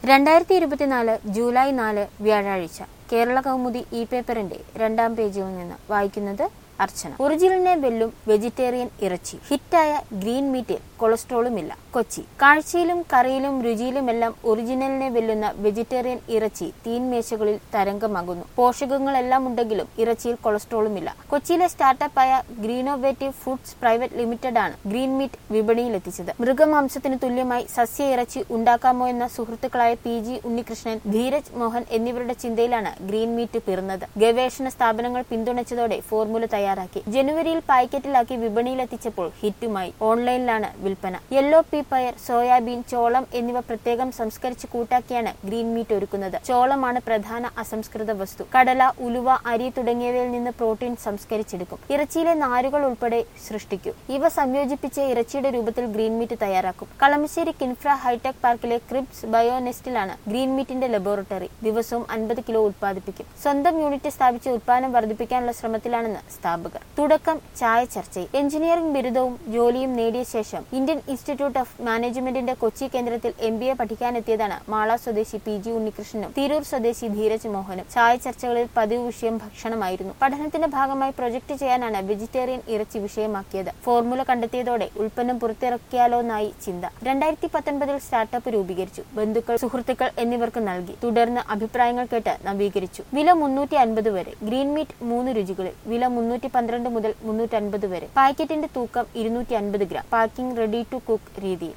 2024 July 4 വ്യാഴാഴ്ച കേരള കൗമുദി ഈ പേപ്പറിന്റെ 2ാം പേജിൽ നിന്ന് വായിക്കുന്നത് അർച്ചന. ഒറിജിനലിനെ വെല്ലും വെജിറ്റേറിയൻ ഇറച്ചി. ഹിറ്റായ ഗ്രീൻ മീറ്റിൽ കൊളസ്ട്രോളുമില്ല. കൊച്ചി. കാഴ്ചയിലും കറിയിലും രുചിയിലുമെല്ലാം ഒറിജിനലിനെ വെല്ലുന്ന വെജിറ്റേറിയൻ ഇറച്ചി തീൻമേശകളിൽ തരംഗമാകുന്നു. പോഷകങ്ങളെല്ലാം ഉണ്ടെങ്കിലും ഇറച്ചിയിൽ കൊളസ്ട്രോളുമില്ല. കൊച്ചിയിലെ സ്റ്റാർട്ടപ്പായ ഗ്രീനോവേറ്റീവ് ഫുഡ്സ് പ്രൈവറ്റ് ലിമിറ്റഡ് ആണ് ഗ്രീൻ മീറ്റ് വിപണിയിലെത്തിച്ചത്. മൃഗമാംസത്തിന് തുല്യമായി സസ്യ ഇറച്ചി ഉണ്ടാക്കാമോ എന്ന സുഹൃത്തുക്കളായ PG ഉണ്ണികൃഷ്ണൻ, ധീരജ് മോഹൻ എന്നിവരുടെ ചിന്തയിലാണ് ഗ്രീൻ മീറ്റ് പിറന്നത്. ഗവേഷണ സ്ഥാപനങ്ങൾ പിന്തുണച്ചതോടെ ഫോർമുല തയ്യാറാക്കി ജനുവരിയിൽ പാക്കറ്റിലാക്കി വിപണിയിലെത്തിച്ചപ്പോൾ ഹിറ്റുമായി. ഓൺലൈനിലാണ് വിൽപ്പന. യെല്ലോ പീ പയർ, സോയാബീൻ, ചോളം എന്നിവ പ്രത്യേകം സംസ്കരിച്ച് കൂട്ടാക്കിയാണ് ഗ്രീൻ മീറ്റ് ഒരുക്കുന്നത്. ചോളമാണ് പ്രധാന അസംസ്കൃത വസ്തു. കടല, ഉലുവ, അരി തുടങ്ങിയവയിൽ നിന്ന് പ്രോട്ടീൻ സംസ്കരിച്ചെടുക്കും. ഇറച്ചിയിലെ നാരുകൾ ഉൾപ്പെടെ സൃഷ്ടിക്കും. ഇവ സംയോജിപ്പിച്ച് ഇറച്ചിയുടെ രൂപത്തിൽ ഗ്രീൻ മീറ്റ് തയ്യാറാക്കും. കളമശ്ശേരി കിൻഫ്ര ഹൈടെക് പാർക്കിലെ ക്രിബ്സ് ബയോനെസ്റ്റിലാണ് ഗ്രീൻ മീറ്റിന്റെ ലബോറട്ടറി. ദിവസവും 50 കിലോ ഉത്പാദിപ്പിക്കും. സ്വന്തം യൂണിറ്റ് സ്ഥാപിച്ച് ഉത്പാദനം വർദ്ധിപ്പിക്കാനുള്ള ശ്രമത്തിലാണെന്ന് സ്ഥാപകർ. തുടക്കം ചായ ചർച്ചയിൽ. എഞ്ചിനീയറിംഗ് ബിരുദവും ജോലിയും നേടിയ ശേഷം ഇന്ത്യൻ ഇൻസ്റ്റിറ്റ്യൂട്ട് ഓഫ് മാനേജ്മെന്റിന്റെ കൊച്ചി കേന്ദ്രത്തിൽ MBA പഠിക്കാനെത്തിയതാണ് മാള സ്വദേശി PG ഉണ്ണികൃഷ്ണനും തിരൂർ സ്വദേശി ധീരജ് മോഹനും. ചായ ചർച്ചകളിൽ പതിവ് വിഷയം ഭക്ഷണമായിരുന്നു. പഠനത്തിന്റെ ഭാഗമായി പ്രൊജക്ട് ചെയ്യാനാണ് വെജിറ്റേറിയൻ ഇറച്ചി വിഷയമാക്കിയത്. ഫോർമുല കണ്ടെത്തിയതോടെ ഉൽപ്പന്നം പുറത്തിറക്കിയാലോന്നായി ചിന്ത. 2019 സ്റ്റാർട്ടപ്പ് രൂപീകരിച്ചു. ബന്ധുക്കൾ, സുഹൃത്തുക്കൾ എന്നിവർക്ക് നൽകി. തുടർന്ന് അഭിപ്രായങ്ങൾ കേട്ട് നവീകരിച്ചു. വില 350 വരെ. ഗ്രീൻ മീറ്റ് 3 രുചികളിൽ. വില 312 മുതൽ 350 വരെ. പാക്കറ്റിന്റെ തൂക്കം 250 gram. Packing ready to cook രീതിയിൽ.